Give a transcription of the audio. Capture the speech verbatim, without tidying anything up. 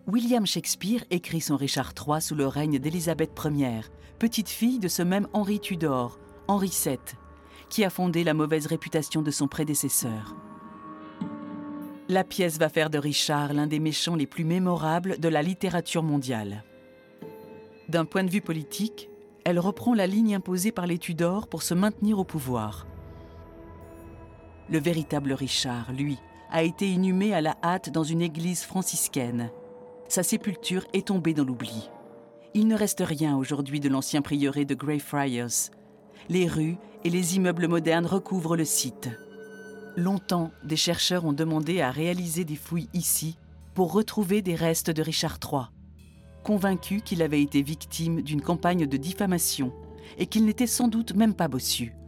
William Shakespeare écrit son Richard trois sous le règne d'Élisabeth première, petite-fille de ce même Henri Tudor, Henri sept, qui a fondé la mauvaise réputation de son prédécesseur. La pièce va faire de Richard l'un des méchants les plus mémorables de la littérature mondiale. D'un point de vue politique, elle reprend la ligne imposée par les Tudors pour se maintenir au pouvoir. Le véritable Richard, lui, a été inhumé à la hâte dans une église franciscaine. Sa sépulture est tombée dans l'oubli. Il ne reste rien aujourd'hui de l'ancien prieuré de Greyfriars. Les rues et les immeubles modernes recouvrent le site. Longtemps, des chercheurs ont demandé à réaliser des fouilles ici pour retrouver des restes de Richard trois, convaincus qu'il avait été victime d'une campagne de diffamation et qu'il n'était sans doute même pas bossu.